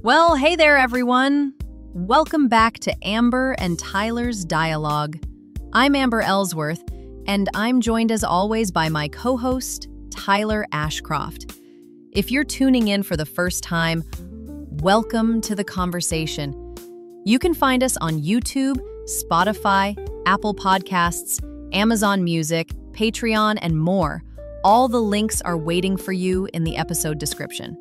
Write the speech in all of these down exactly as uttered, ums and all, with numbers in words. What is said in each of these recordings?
Well, hey there, everyone. Welcome back to Amber and Tyler's Dialogue. I'm Amber Ellsworth, and I'm joined as always by my co-host, Tyler Ashcroft. If you're tuning in for the first time, welcome to the conversation. You can find us on YouTube, Spotify, Apple Podcasts, Amazon Music, Patreon, and more. All the links are waiting for you in the episode description.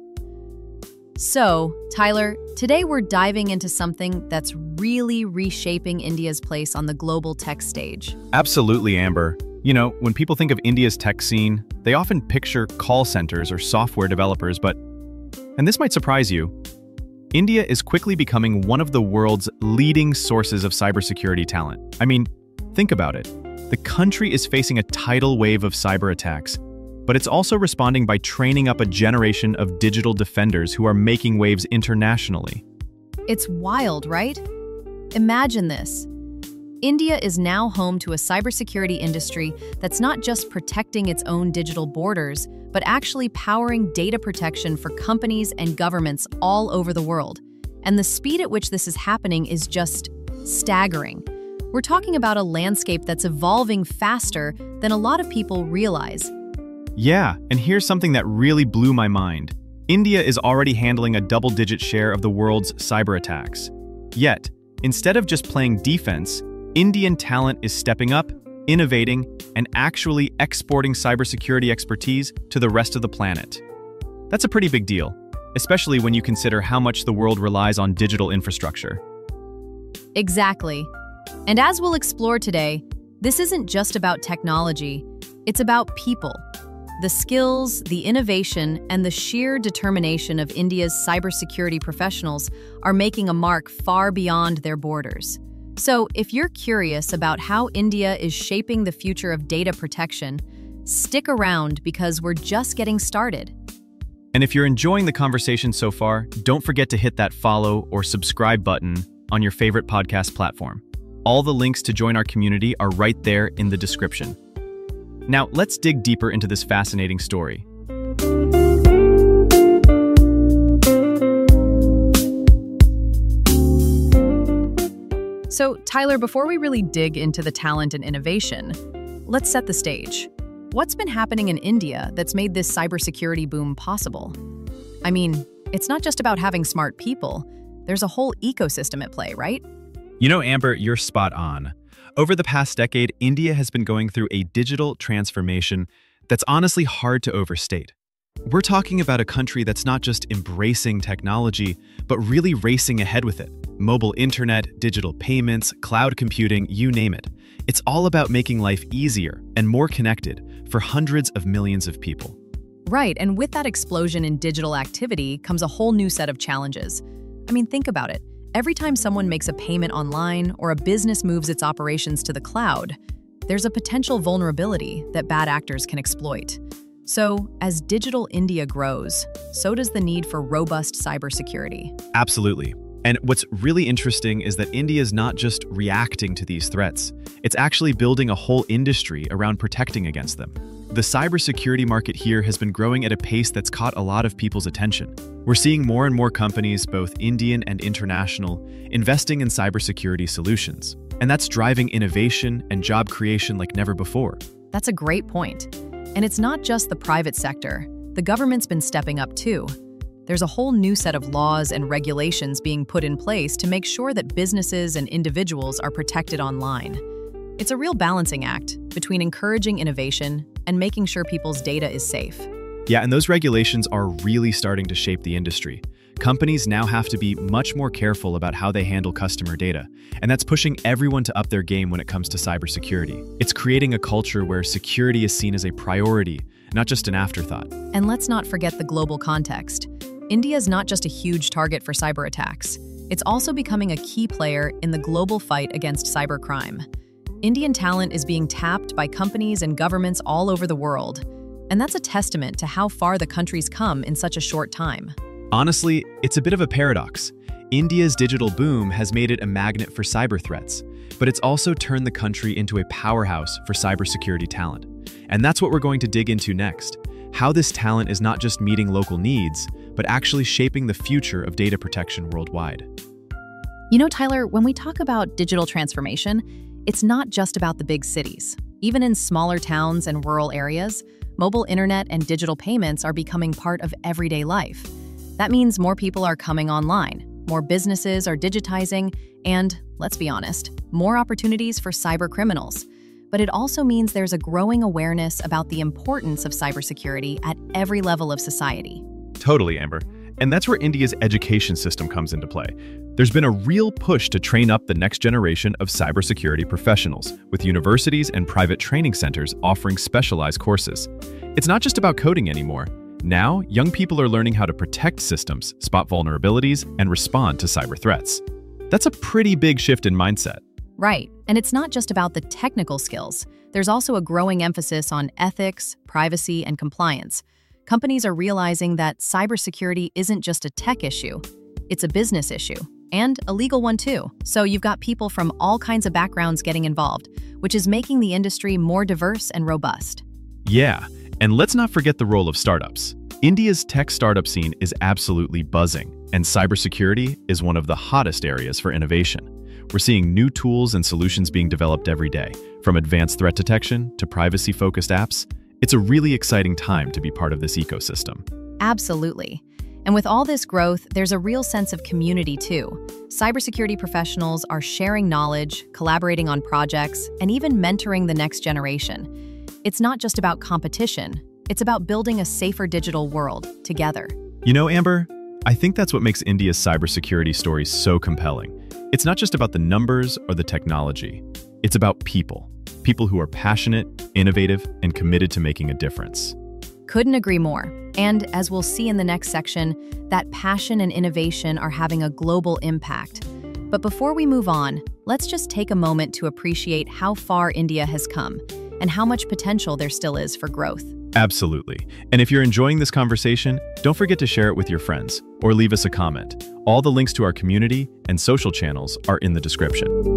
So, Tyler, today we're diving into something that's really reshaping India's place on the global tech stage. Absolutely, Amber. You know, when people think of India's tech scene, they often picture call centers or software developers, but, and this might surprise you, India is quickly becoming one of the world's leading sources of cybersecurity talent. I mean, think about it. The country is facing a tidal wave of cyber attacks, but it's also responding by training up a generation of digital defenders who are making waves internationally. It's wild, right? Imagine this. India is now home to a cybersecurity industry that's not just protecting its own digital borders, but actually powering data protection for companies and governments all over the world. And the speed at which this is happening is just staggering. We're talking about a landscape that's evolving faster than a lot of people realize. Yeah, and here's something that really blew my mind. India is already handling a double-digit share of the world's cyber attacks. Yet, instead of just playing defense, Indian talent is stepping up, innovating, and actually exporting cybersecurity expertise to the rest of the planet. That's a pretty big deal, especially when you consider how much the world relies on digital infrastructure. Exactly. And as we'll explore today, this isn't just about technology, it's about people. The skills, the innovation, and the sheer determination of India's cybersecurity professionals are making a mark far beyond their borders. So, if you're curious about how India is shaping the future of data protection, stick around because we're just getting started. And if you're enjoying the conversation so far, don't forget to hit that follow or subscribe button on your favorite podcast platform. All the links to join our community are right there in the description. Now, let's dig deeper into this fascinating story. So, Tyler, before we really dig into the talent and innovation, let's set the stage. What's been happening in India that's made this cybersecurity boom possible? I mean, it's not just about having smart people. There's a whole ecosystem at play, right? You know, Amber, you're spot on. Over the past decade, India has been going through a digital transformation that's honestly hard to overstate. We're talking about a country that's not just embracing technology, but really racing ahead with it. Mobile internet, digital payments, cloud computing, you name it. It's all about making life easier and more connected for hundreds of millions of people. Right, and with that explosion in digital activity comes a whole new set of challenges. I mean, think about it. Every time someone makes a payment online or a business moves its operations to the cloud, there's a potential vulnerability that bad actors can exploit. So, as digital India grows, so does the need for robust cybersecurity. Absolutely. And what's really interesting is that India is not just reacting to these threats, it's actually building a whole industry around protecting against them. The cybersecurity market here has been growing at a pace that's caught a lot of people's attention. We're seeing more and more companies, both Indian and international, investing in cybersecurity solutions. And that's driving innovation and job creation like never before. That's a great point. And it's not just the private sector. The government's been stepping up too. There's a whole new set of laws and regulations being put in place to make sure that businesses and individuals are protected online. It's a real balancing act between encouraging innovation and making sure people's data is safe. Yeah, and those regulations are really starting to shape the industry. Companies now have to be much more careful about how they handle customer data, and that's pushing everyone to up their game when it comes to cybersecurity. It's creating a culture where security is seen as a priority, not just an afterthought. And let's not forget the global context. India is not just a huge target for cyber attacks. It's also becoming a key player in the global fight against cybercrime. Indian talent is being tapped by companies and governments all over the world. And that's a testament to how far the country's come in such a short time. Honestly, it's a bit of a paradox. India's digital boom has made it a magnet for cyber threats, but it's also turned the country into a powerhouse for cybersecurity talent. And that's what we're going to dig into next. How this talent is not just meeting local needs, but actually shaping the future of data protection worldwide. You know, Tyler, when we talk about digital transformation, it's not just about the big cities. Even in smaller towns and rural areas, mobile internet and digital payments are becoming part of everyday life. That means more people are coming online, more businesses are digitizing, and, let's be honest, more opportunities for cyber criminals. But it also means there's a growing awareness about the importance of cybersecurity at every level of society. Totally, Amber. And that's where India's education system comes into play. There's been a real push to train up the next generation of cybersecurity professionals, with universities and private training centers offering specialized courses. It's not just about coding anymore. Now, young people are learning how to protect systems, spot vulnerabilities, and respond to cyber threats. That's a pretty big shift in mindset. Right, and it's not just about the technical skills. There's also a growing emphasis on ethics, privacy, and compliance. Companies are realizing that cybersecurity isn't just a tech issue, it's a business issue, and a legal one too. So you've got people from all kinds of backgrounds getting involved, which is making the industry more diverse and robust. Yeah, and let's not forget the role of startups. India's tech startup scene is absolutely buzzing, and cybersecurity is one of the hottest areas for innovation. We're seeing new tools and solutions being developed every day, from advanced threat detection to privacy-focused apps. It's a really exciting time to be part of this ecosystem. Absolutely. And with all this growth, there's a real sense of community too. Cybersecurity professionals are sharing knowledge, collaborating on projects, and even mentoring the next generation. It's not just about competition, it's about building a safer digital world together. You know, Amber, I think that's what makes India's cybersecurity story so compelling. It's not just about the numbers or the technology. It's about people. People who are passionate, innovative, and committed to making a difference. Couldn't agree more. And as we'll see in the next section, that passion and innovation are having a global impact. But before we move on, let's just take a moment to appreciate how far India has come and how much potential there still is for growth. Absolutely. And if you're enjoying this conversation, don't forget to share it with your friends or leave us a comment. All the links to our community and social channels are in the description.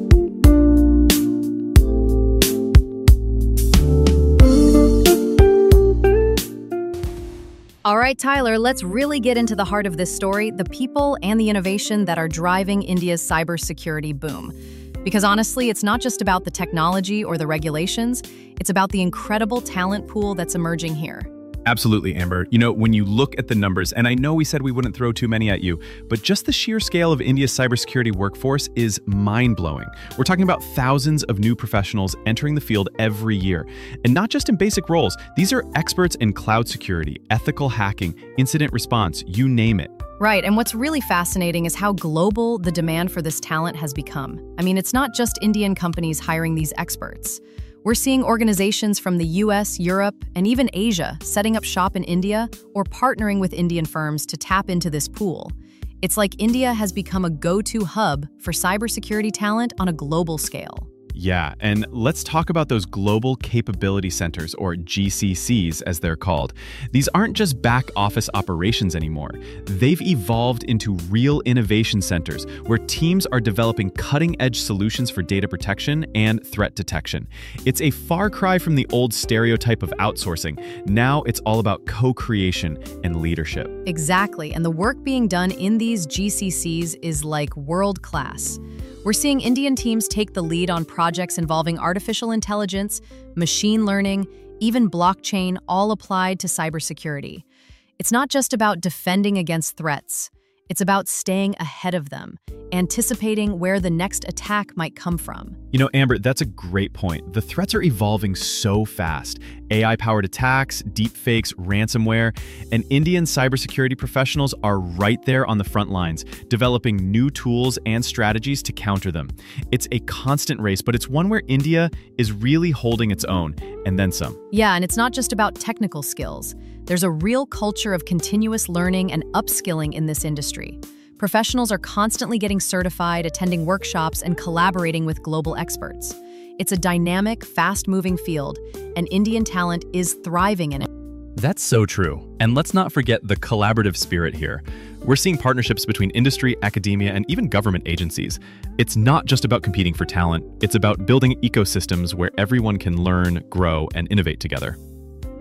All right, Tyler, let's really get into the heart of this story, the people and the innovation that are driving India's cybersecurity boom. Because honestly, it's not just about the technology or the regulations, it's about the incredible talent pool that's emerging here. Absolutely, Amber. You know, when you look at the numbers, and I know we said we wouldn't throw too many at you, but just the sheer scale of India's cybersecurity workforce is mind-blowing. We're talking about thousands of new professionals entering the field every year. And not just in basic roles, these are experts in cloud security, ethical hacking, incident response, you name it. Right, and what's really fascinating is how global the demand for this talent has become. I mean, it's not just Indian companies hiring these experts. We're seeing organizations from the U S, Europe, and even Asia setting up shop in India or partnering with Indian firms to tap into this pool. It's like India has become a go-to hub for cybersecurity talent on a global scale. Yeah, and let's talk about those Global Capability Centers, or G C Cs as they're called. These aren't just back office operations anymore. They've evolved into real innovation centers where teams are developing cutting-edge solutions for data protection and threat detection. It's a far cry from the old stereotype of outsourcing. Now it's all about co-creation and leadership. Exactly, and the work being done in these G C Cs is like world-class. We're seeing Indian teams take the lead on projects involving artificial intelligence, machine learning, even blockchain, all applied to cybersecurity. It's not just about defending against threats. It's about staying ahead of them, anticipating where the next attack might come from. You know, Amber, that's a great point. The threats are evolving so fast. A I-powered attacks, deepfakes, ransomware, and Indian cybersecurity professionals are right there on the front lines, developing new tools and strategies to counter them. It's a constant race, but it's one where India is really holding its own, and then some. Yeah, and it's not just about technical skills. There's a real culture of continuous learning and upskilling in this industry. Professionals are constantly getting certified, attending workshops, and collaborating with global experts. It's a dynamic, fast-moving field, and Indian talent is thriving in it. That's so true. And let's not forget the collaborative spirit here. We're seeing partnerships between industry, academia, and even government agencies. It's not just about competing for talent, it's about building ecosystems where everyone can learn, grow, and innovate together.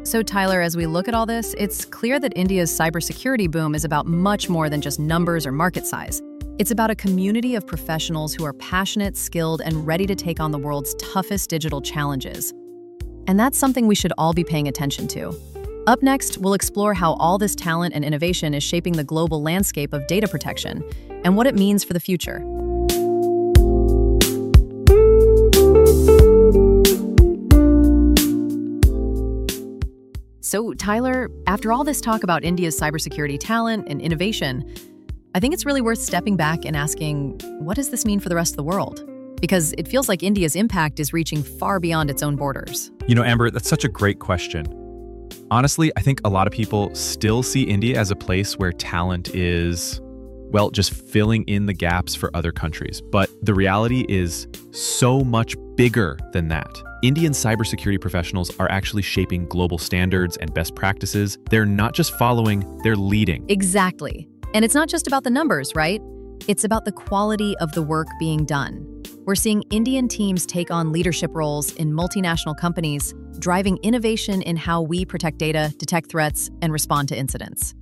So, Tyler, as we look at all this, it's clear that India's cybersecurity boom is about much more than just numbers or market size. It's about a community of professionals who are passionate, skilled, and ready to take on the world's toughest digital challenges. And that's something we should all be paying attention to. Up next, we'll explore how all this talent and innovation is shaping the global landscape of data protection and what it means for the future. So, Tyler, after all this talk about India's cybersecurity talent and innovation, I think it's really worth stepping back and asking, what does this mean for the rest of the world? Because it feels like India's impact is reaching far beyond its own borders. You know, Amber, that's such a great question. Honestly, I think a lot of people still see India as a place where talent is, well, just filling in the gaps for other countries. But the reality is so much bigger than that. Indian cybersecurity professionals are actually shaping global standards and best practices. They're not just following, they're leading. Exactly. And it's not just about the numbers, right? It's about the quality of the work being done. We're seeing Indian teams take on leadership roles in multinational companies, driving innovation in how we protect data, detect threats, and respond to incidents.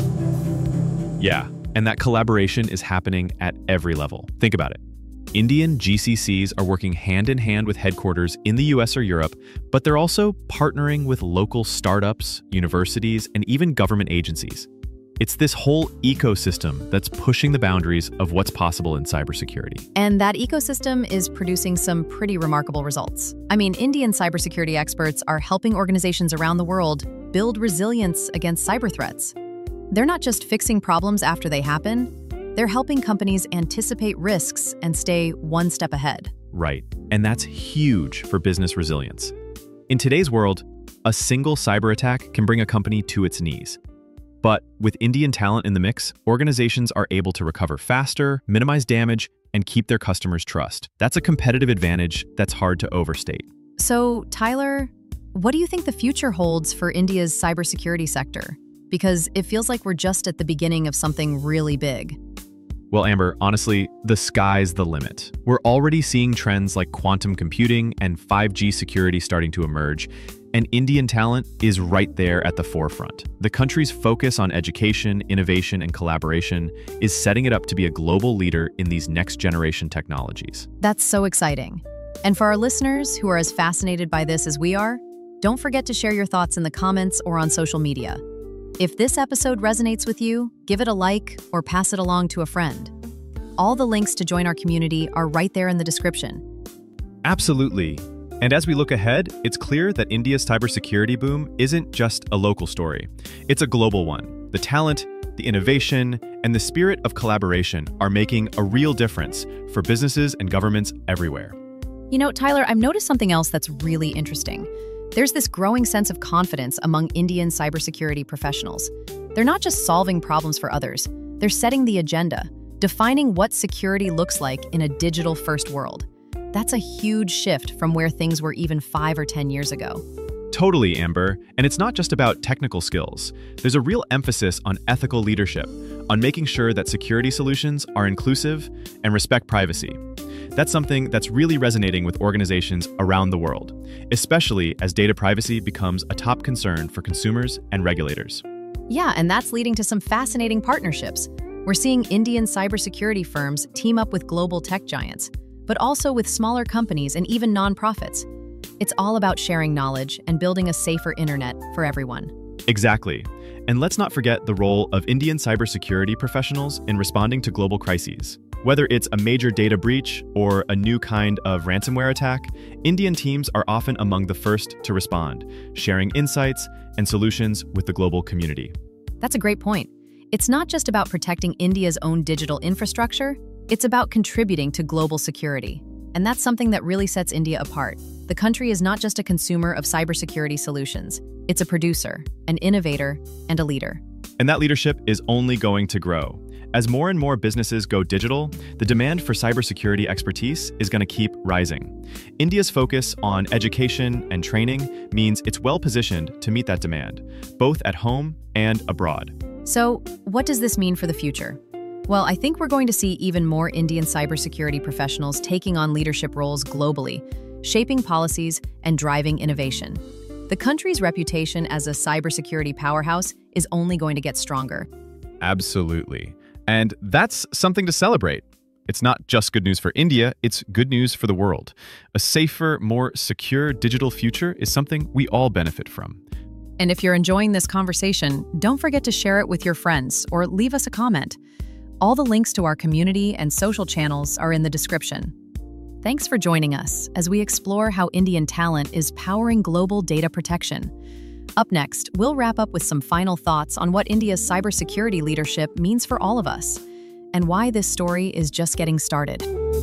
Yeah, and that collaboration is happening at every level. Think about it. Indian G C Cs are working hand in hand with headquarters in the U S or Europe, but they're also partnering with local startups, universities, and even government agencies. It's this whole ecosystem that's pushing the boundaries of what's possible in cybersecurity. And that ecosystem is producing some pretty remarkable results. I mean, Indian cybersecurity experts are helping organizations around the world build resilience against cyber threats. They're not just fixing problems after they happen, they're helping companies anticipate risks and stay one step ahead. Right, and that's huge for business resilience. In today's world, a single cyber attack can bring a company to its knees. But with Indian talent in the mix, organizations are able to recover faster, minimize damage, and keep their customers' trust. That's a competitive advantage that's hard to overstate. So, Tyler, what do you think the future holds for India's cybersecurity sector? Because it feels like we're just at the beginning of something really big. Well, Amber, honestly, the sky's the limit. We're already seeing trends like quantum computing and five G security starting to emerge, and Indian talent is right there at the forefront. The country's focus on education, innovation, and collaboration is setting it up to be a global leader in these next-generation technologies. That's so exciting. And for our listeners who are as fascinated by this as we are, don't forget to share your thoughts in the comments or on social media. If this episode resonates with you, give it a like or pass it along to a friend. All the links to join our community are right there in the description. Absolutely. And as we look ahead, it's clear that India's cybersecurity boom isn't just a local story. It's a global one. The talent, the innovation, and the spirit of collaboration are making a real difference for businesses and governments everywhere. You know, Tyler, I've noticed something else that's really interesting. There's this growing sense of confidence among Indian cybersecurity professionals. They're not just solving problems for others, they're setting the agenda, defining what security looks like in a digital-first world. That's a huge shift from where things were even five or ten years ago. Totally, Amber. And it's not just about technical skills. There's a real emphasis on ethical leadership, on making sure that security solutions are inclusive and respect privacy. That's something that's really resonating with organizations around the world, especially as data privacy becomes a top concern for consumers and regulators. Yeah, and that's leading to some fascinating partnerships. We're seeing Indian cybersecurity firms team up with global tech giants, but also with smaller companies and even nonprofits. It's all about sharing knowledge and building a safer internet for everyone. Exactly. And let's not forget the role of Indian cybersecurity professionals in responding to global crises. Whether it's a major data breach or a new kind of ransomware attack, Indian teams are often among the first to respond, sharing insights and solutions with the global community. That's a great point. It's not just about protecting India's own digital infrastructure, it's about contributing to global security. And that's something that really sets India apart. The country is not just a consumer of cybersecurity solutions, it's a producer, an innovator, and a leader. And that leadership is only going to grow. As more and more businesses go digital, the demand for cybersecurity expertise is going to keep rising. India's focus on education and training means it's well-positioned to meet that demand, both at home and abroad. So, what does this mean for the future? Well, I think we're going to see even more Indian cybersecurity professionals taking on leadership roles globally, shaping policies and driving innovation. The country's reputation as a cybersecurity powerhouse is only going to get stronger. Absolutely. And that's something to celebrate. It's not just good news for India, it's good news for the world. A safer, more secure digital future is something we all benefit from. And if you're enjoying this conversation, don't forget to share it with your friends or leave us a comment. All the links to our community and social channels are in the description. Thanks for joining us as we explore how Indian talent is powering global data protection. Up next, we'll wrap up with some final thoughts on what India's cybersecurity leadership means for all of us, and why this story is just getting started.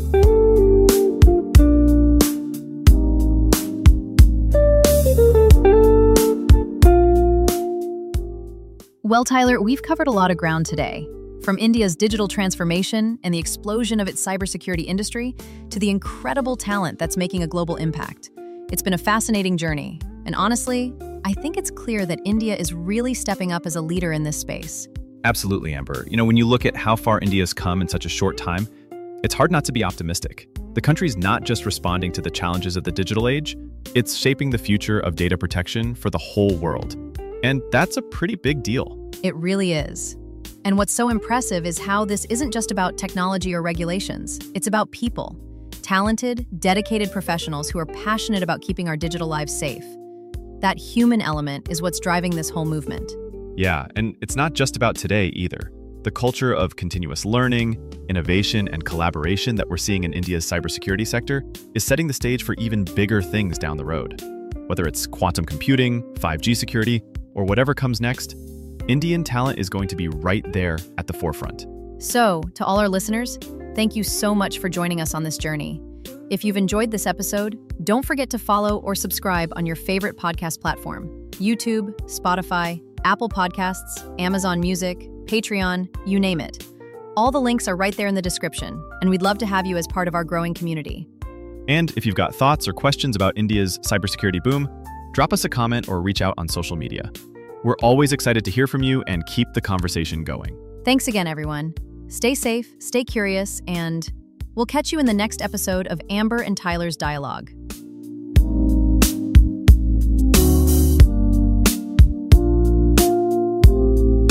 Well, Tyler, we've covered a lot of ground today. From India's digital transformation and the explosion of its cybersecurity industry to the incredible talent that's making a global impact. It's been a fascinating journey, and honestly, I think it's clear that India is really stepping up as a leader in this space. Absolutely, Amber. You know, when you look at how far India's come in such a short time, it's hard not to be optimistic. The country's not just responding to the challenges of the digital age, it's shaping the future of data protection for the whole world. And that's a pretty big deal. It really is. And what's so impressive is how this isn't just about technology or regulations. It's about people. Talented, dedicated professionals who are passionate about keeping our digital lives safe. That human element is what's driving this whole movement. Yeah, and it's not just about today either. The culture of continuous learning, innovation, and collaboration that we're seeing in India's cybersecurity sector is setting the stage for even bigger things down the road. Whether it's quantum computing, five G security, or whatever comes next, Indian talent is going to be right there at the forefront. So, to all our listeners, thank you so much for joining us on this journey. If you've enjoyed this episode, don't forget to follow or subscribe on your favorite podcast platform: YouTube, Spotify, Apple Podcasts, Amazon Music, Patreon, you name it. All the links are right there in the description, and we'd love to have you as part of our growing community. And if you've got thoughts or questions about India's cybersecurity boom, drop us a comment or reach out on social media. We're always excited to hear from you and keep the conversation going. Thanks again, everyone. Stay safe, stay curious, and we'll catch you in the next episode of Amber and Tyler's Dialogue.